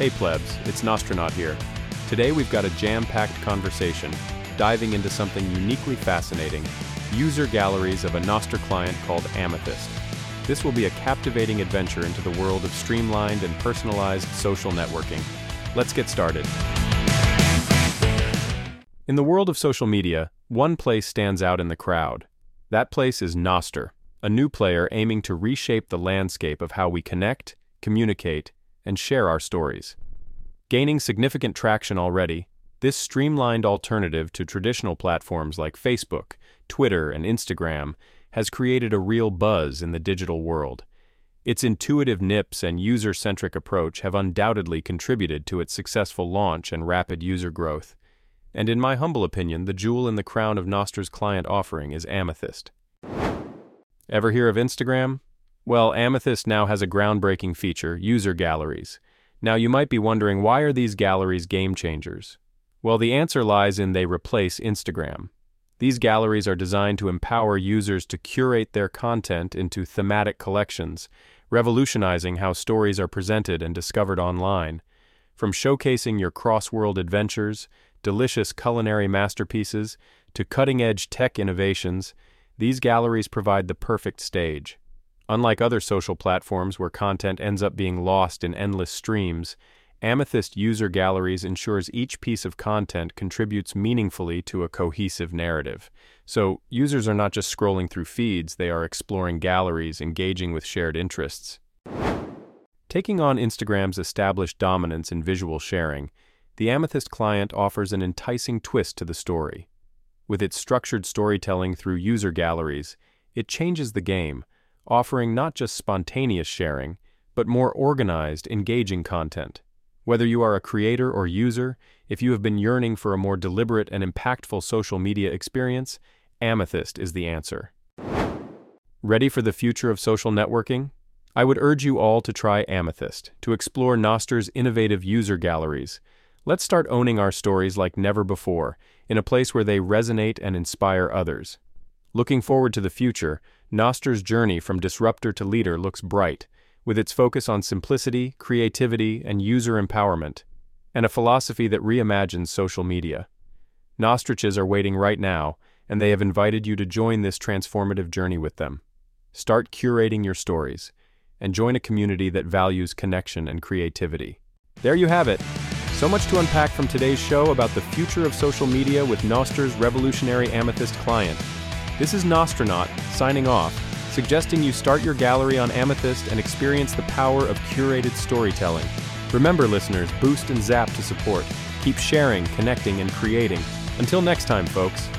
Hey plebs, it's Nostronaut here. Today we've got a jam-packed conversation, diving into something uniquely fascinating, user galleries of a Nostr client called Amethyst. This will be a captivating adventure into the world of streamlined and personalized social networking. Let's get started. In the world of social media, one place stands out in the crowd. That place is Nostr, a new player aiming to reshape the landscape of how we connect, communicate, and share our stories. Gaining significant traction already, this streamlined alternative to traditional platforms like Facebook, Twitter, and Instagram has created a real buzz in the digital world. Its intuitive nips and user-centric approach have undoubtedly contributed to its successful launch and rapid user growth. And in my humble opinion, the jewel in the crown of Nostr's client offering is Amethyst. Ever hear of Instagram? Well, Amethyst now has a groundbreaking feature, user galleries. Now you might be wondering, why are these galleries game changers? Well, the answer lies in they replace Instagram. These galleries are designed to empower users to curate their content into thematic collections, revolutionizing how stories are presented and discovered online. From showcasing your cross-world adventures, delicious culinary masterpieces, to cutting-edge tech innovations, these galleries provide the perfect stage. Unlike other social platforms where content ends up being lost in endless streams, Amethyst user galleries ensures each piece of content contributes meaningfully to a cohesive narrative. So, users are not just scrolling through feeds, they are exploring galleries, engaging with shared interests. Taking on Instagram's established dominance in visual sharing, the Amethyst client offers an enticing twist to the story. With its structured storytelling through user galleries, it changes the game, offering not just spontaneous sharing, but more organized, engaging content. Whether you are a creator or user, if you have been yearning for a more deliberate and impactful social media experience, Amethyst is the answer. Ready for the future of social networking? I would urge you all to try Amethyst, to explore Nostr's innovative user galleries. Let's start owning our stories like never before, in a place where they resonate and inspire others. Looking forward to the future, Nostr's journey from disruptor to leader looks bright, with its focus on simplicity, creativity, and user empowerment, and a philosophy that reimagines social media. Nostriches are waiting right now, and they have invited you to join this transformative journey with them. Start curating your stories, and join a community that values connection and creativity. There you have it. So much to unpack from today's show about the future of social media with Nostr's revolutionary Amethyst client. This is Nostronaut, signing off, suggesting you start your gallery on Amethyst and experience the power of curated storytelling. Remember, listeners, boost and zap to support. Keep sharing, connecting, and creating. Until next time, folks.